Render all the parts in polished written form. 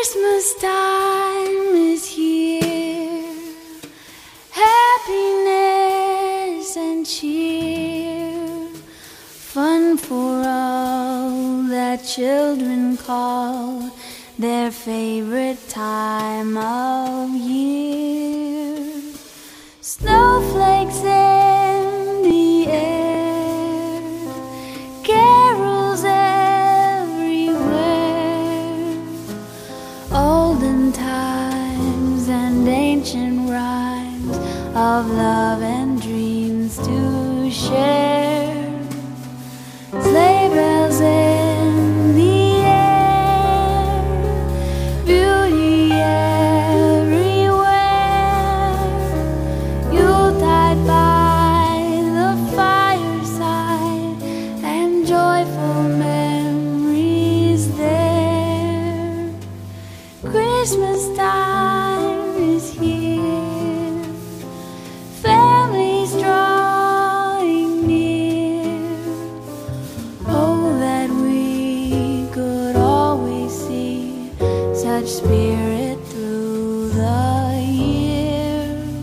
Christmas time is here, happiness and cheer, fun for all that children call their favorite time of year. Snowflakes in the air, carols everywhere, olden times and ancient rhymes of love and dreams to share. Sleigh bells in the air, beauty everywhere, Yuletide by the fireside, and joyful memories there. Christmas time is here, families drawing near. Oh, that we could always see such spirit through the year.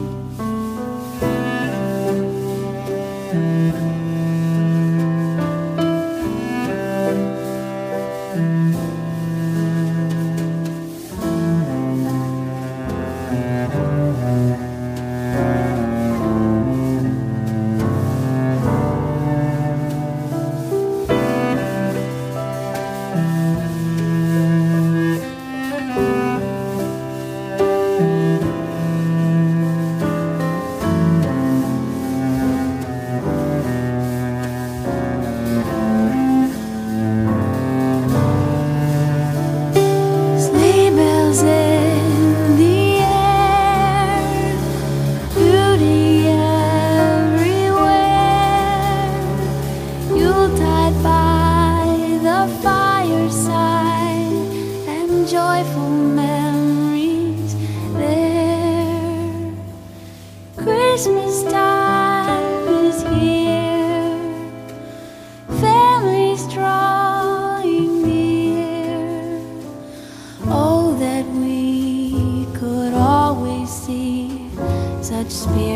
Sleigh bells in the air, beauty everywhere, Yuletide by the fireside, and joyful memories there. Christmas time is here, families drawing near. Oh, that we could always see such spirit